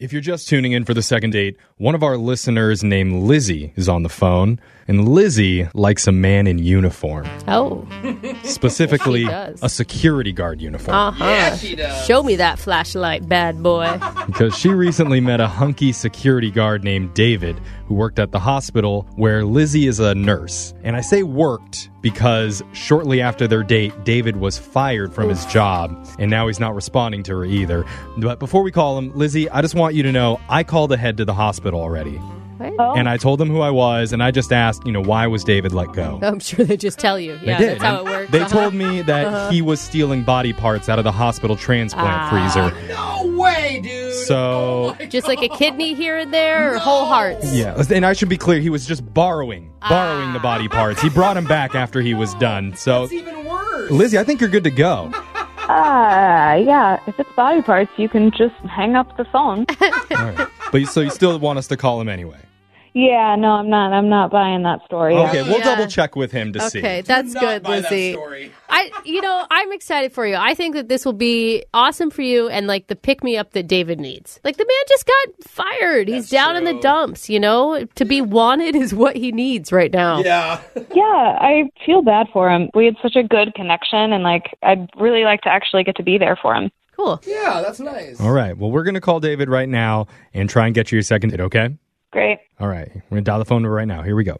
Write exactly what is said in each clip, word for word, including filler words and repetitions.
If you're just tuning in for the second date, one of our listeners named Lizzie is on the phone, and Lizzie likes a man in uniform. Oh. Specifically, She does. a security guard uniform. Uh-huh. Yeah, she does. Show me that flashlight, bad boy. Because she recently met a hunky security guard named David who worked at the hospital where Lizzie is a nurse. And I say worked because shortly after their date, David was fired from his job, and now he's not responding to her either. But before we call him, Lizzie, I just want you to know I called ahead to the hospital already. What? Oh. And I told them who I was, and I just asked, you know, why was David let go? I'm sure they just tell you. Yeah, They did. that's how it And works. They Uh-huh. told me that he was stealing body parts out of the hospital transplant Ah. freezer. No way, dude. So, Just like a kidney here and there, or whole hearts? yeah. And I should be clear, he was just borrowing, borrowing the body parts. He brought them back after he was done. So, That's even worse. Lizzie, I think you're good to go. Uh, yeah, if it's body parts, you can just hang up the phone. All right. But you- so you still want us to call him anyway? Yeah, no, I'm not. I'm not buying that story. Okay, we'll Yeah. double check with him to see. Okay, that's Not good, buy that Lizzie. story. I, you know, I'm excited for you. I think that this will be awesome for you and like the pick me up that David needs. Like the man just got fired. He's That's down in the true. dumps, you know? To be wanted is what he needs right now. Yeah. Yeah, I feel bad for him. We had such a good connection, and like, I'd really like to actually get to be there for him. Cool. Yeah, that's nice. All right. Well, we're going to call David right now and try and get you your second date, okay? Great. All right. We're going to dial the phone number right now. Here we go.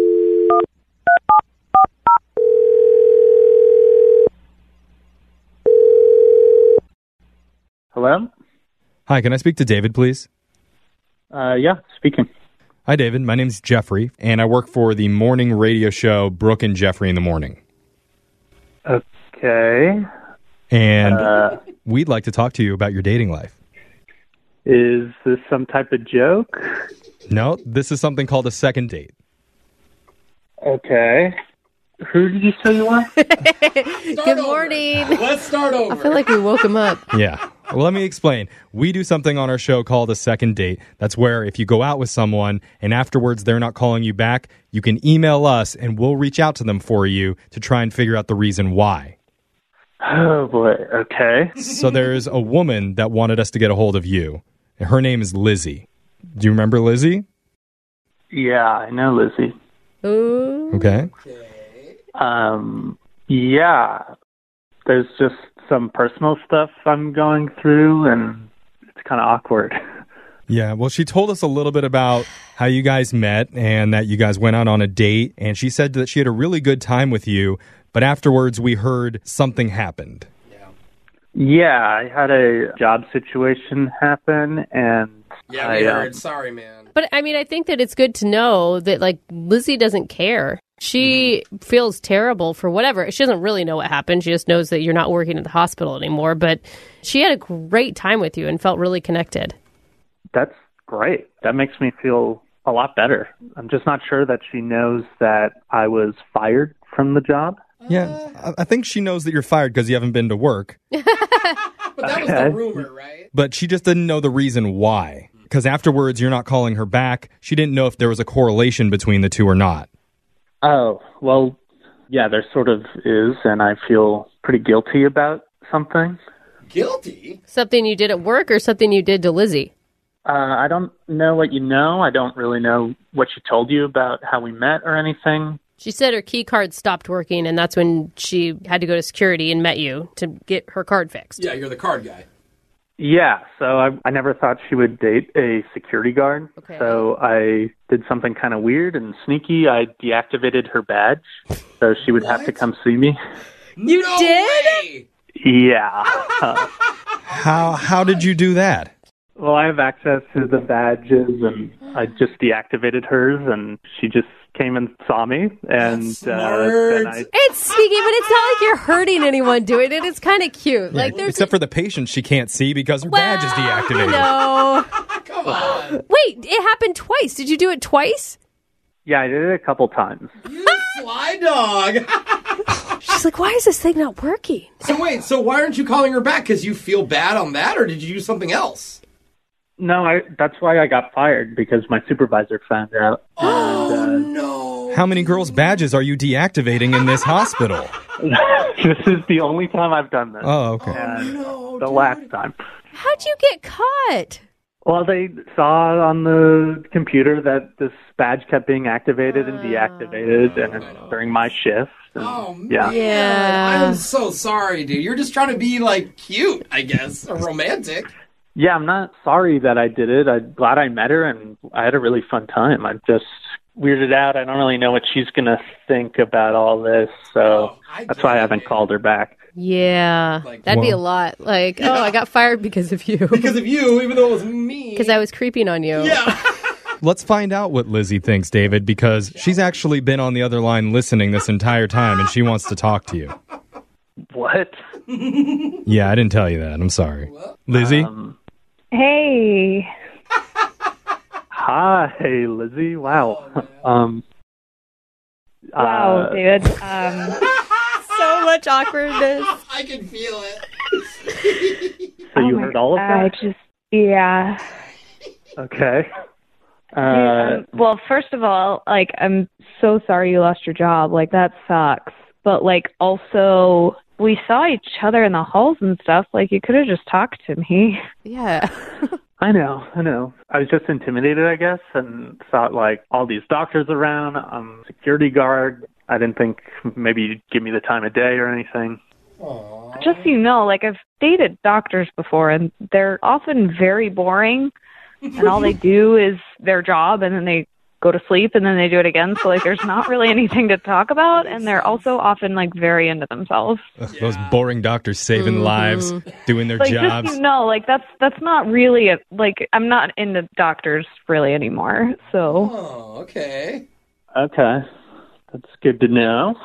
Hello? Hi, can I speak to David, please? Uh, yeah, speaking. Hi, David. My name's Jeffrey, and I work for the morning radio show Brooke and Jeffrey in the Morning. Okay. And Uh, we'd like to talk to you about your dating life. is this some type of joke? No, this is something called a second date. Okay. Who did you say you are? Good morning. Let's start over. I feel like we woke him up. Yeah. Well, let me explain. We do something on our show called a second date. That's where if you go out with someone and afterwards they're not calling you back, you can email us and we'll reach out to them for you to try and figure out the reason why. Oh, boy. Okay. So there's a woman that wanted us to get a hold of you. And her name is Lizzie. Do you remember Lizzie? Yeah, I know, Lizzie. Ooh. Okay. Um, yeah. There's just some personal stuff I'm going through, and it's kind of awkward. Yeah, well, she told us a little bit about how you guys met and that you guys went out on a date. And she said that she had a really good time with you. But afterwards, we heard something happened. Yeah, I had a job situation happen, and Yeah, I, we um, heard. Sorry, man. But I mean, I think that it's good to know that like Lizzie doesn't care. She feels terrible for whatever. She doesn't really know what happened. She just knows that you're not working at the hospital anymore. But she had a great time with you and felt really connected. that's great. That makes me feel a lot better. I'm just not sure that she knows that I was fired from the job. Yeah, I- I think she knows that you're fired because you haven't been to work. But that was the Okay. rumor, right? But she just didn't know the reason why. Because afterwards, you're not calling her back. She didn't know if there was a correlation between the two or not. Oh, well, yeah, there sort of is, and I feel pretty guilty about something. Guilty? Something you did at work or something you did to Lizzie? Uh, I don't know what you know. I don't really know what she told you about how we met or anything. She said her key card stopped working, and that's when she had to go to security and met you to get her card fixed. Yeah, you're the card guy. Yeah, so I, I never thought she would date a security guard. Okay. So I did something kind of weird and sneaky. I deactivated her badge, so she would have to come see me. You no did? Way! Yeah. Uh, How how did you do that? well, I have access to the badges, and I just deactivated hers, and she just came and saw me, and That's uh, smart. then I. It's sneaky, but it's not like you're hurting anyone doing it. It's kind of cute. Like there's Except for the patient she can't see because her badge is deactivated. No. Come on. Wait, it happened twice. Did you do it twice? Yeah, I did it a couple times. You sly dog. She's like, why is this thing not working? So wait, so why aren't you calling her back? Because you feel bad on that, or did you do something else? No, I, that's why I got fired, because my supervisor found out. Oh, And, uh, no. How many girls' badges are you deactivating in this hospital? this is the only time I've done this. Oh, okay. and no, the dude. last time. How'd you get caught? Well, they saw on the computer that this badge kept being activated and deactivated, and it's during my shift. And, Oh, man. yeah. Yeah. I'm so sorry, dude. You're just trying to be, like, cute, I guess, or romantic. Yeah, I'm not sorry that I did it. I'm glad I met her, and I had a really fun time. I'm just weirded out. I don't really know what she's going to think about all this, so Oh, I that's get why I it, haven't man. called her back. Yeah, Like, that'd be a well- lot. Like, oh, I got fired because of you. Because of you, even though it was me. Because I was creeping on you. Yeah. Let's find out what Lizzie thinks, David, because she's actually been on the other line listening this entire time, and she wants to talk to you. What? Yeah, I didn't tell you that. I'm sorry. Lizzie? Um, Hey. hi, Lizzie. Wow. um, Wow, uh, David. Um, So much awkwardness. I can feel it. So you oh my- heard all of I that? just, yeah. Okay. Uh, um, well, first of all, like, I'm so sorry you lost your job. Like, that sucks. But, like, also, we saw each other in the halls and stuff. Like, you could have just talked to me. Yeah. I know, I know. I was just intimidated, I guess, and thought, like, all these doctors around, I'm a security guard. I didn't think maybe you'd give me the time of day or anything. Just so you know, like, I've dated doctors before, and they're often very boring. And all they do is their job, and then they go to sleep, and then they do it again. So, like, there's not really anything to talk about. And they're also often, like, very into themselves. Ugh, those boring doctors saving lives, doing their Like, jobs. just so you know, like, that's that's not really a, like, I'm not into doctors really anymore. So, Oh, okay. Okay. That's good to know.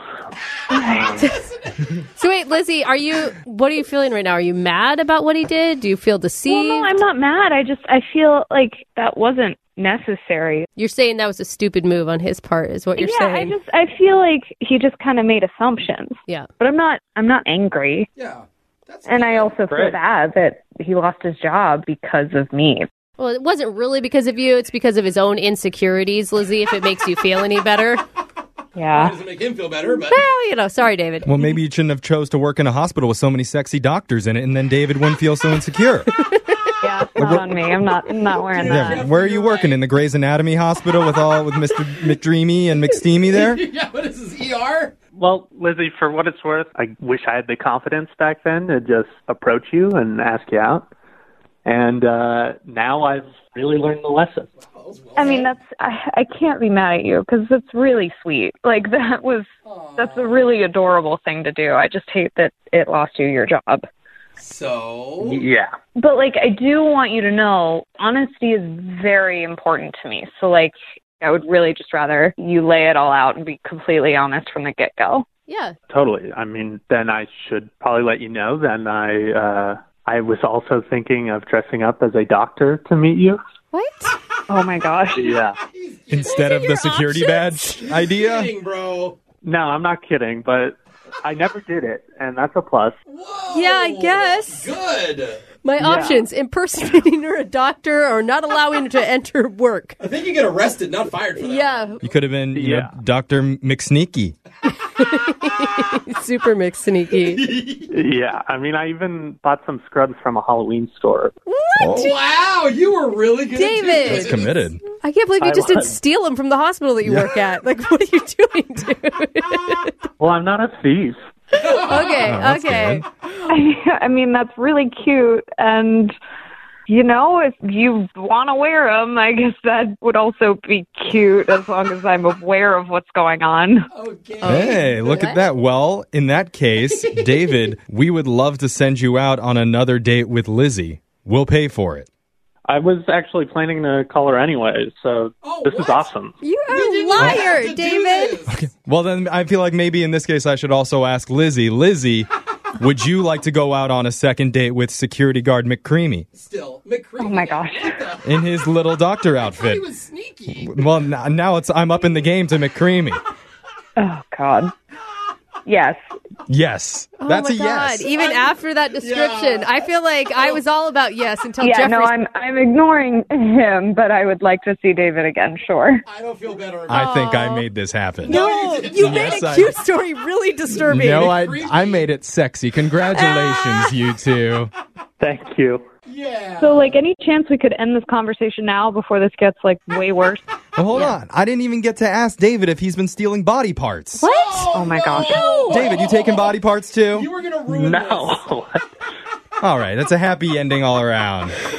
So wait, Lizzie, are you? What are you feeling right now? Are you mad about what he did? Do you feel deceived? well, no, I'm not mad. I just, I feel like that wasn't necessary. You're saying that was a stupid move on his part, is what you're yeah, saying? I just, I feel like he just kind of made assumptions. Yeah. But I'm not, I'm not angry. Yeah. That's And I good. also feel Great. bad that he lost his job because of me. Well, it wasn't really because of you. It's because of his own insecurities, Lizzie. If it makes you feel any better. Yeah. doesn't make him feel better, but Well, you know, sorry, David. Well, maybe you shouldn't have chose to work in a hospital with so many sexy doctors in it, and then David wouldn't feel so insecure. Yeah, it's not on me. I'm not, I'm not wearing Yeah, that. where are you working? In the Grey's Anatomy hospital with all with Mister McDreamy and McSteamy there? yeah, what is this, E R? Well, Lizzie, for what it's worth, I wish I had the confidence back then to just approach you and ask you out. And uh, now I've really learned the lesson. I mean, that's, I, I can't be mad at you because it's really sweet. Like, that was, that's a really adorable thing to do. I just hate that it lost you your job. So, Yeah. But, like, I do want you to know, honesty is very important to me. So, like, I would really just rather you lay it all out and be completely honest from the get-go. Yeah. Totally. I mean, then I should probably let you know. Then I, uh, I was also thinking of dressing up as a doctor to meet you. What? Oh, my gosh. Yeah. Instead of the security badge idea? kidding, bro. No, I'm not kidding, but I never did it, and that's a plus. Whoa. Yeah, I guess. Good. My options, impersonating her a doctor or not allowing her to enter work. I think you get arrested, not fired for that. Yeah, You could have been, you Yeah. know, Doctor McSneaky. super mixed sneaky. Yeah, I mean, I even bought some scrubs from a Halloween store. Wow, you were really good. David! At That's committed. I can't believe you I just didn't was. steal them from the hospital that you work at. Like, what are you doing, dude? Well, I'm not a thief. Okay, Oh, that's okay. good. I, I mean, that's really cute. And, you know, if you want to wear them, I guess that would also be cute as long as I'm aware of what's going on. Okay. Hey, look at that. Well, in that case, David, we would love to send you out on another date with Lizzie. We'll pay for it. I was actually planning to call her anyway, so Oh, this what? is awesome. You We are a didn't have liar, to do David. this. Well, then I feel like maybe in this case I should also ask Lizzie. Lizzie, would you like to go out on a second date with security guard McCreamy Still, McCreamy. Oh, my gosh. What the? in his little doctor I thought outfit? he was sneaky. Well, n- now it's I'm up in the game to McCreamy. Oh, God. Yes. Yes, that's oh a my yes. God. Even after that description, Yeah. I feel like I was all about yes until Yeah, Jeffrey. no, I'm I'm ignoring him, but I would like to see David again, sure. I don't feel better about I think I made this happen. No, No, you didn't. you Yes, made a I- cute story really disturbing. No, I I made it sexy. Congratulations, you two. Thank you. Yeah. So, like, any chance we could end this conversation now before this gets, like, way worse? Well, hold on. I didn't even get to ask David if he's been stealing body parts. What? Oh, my gosh. No. David, you taking body parts too? You were going to ruin No. this. All right, that's a happy ending all around.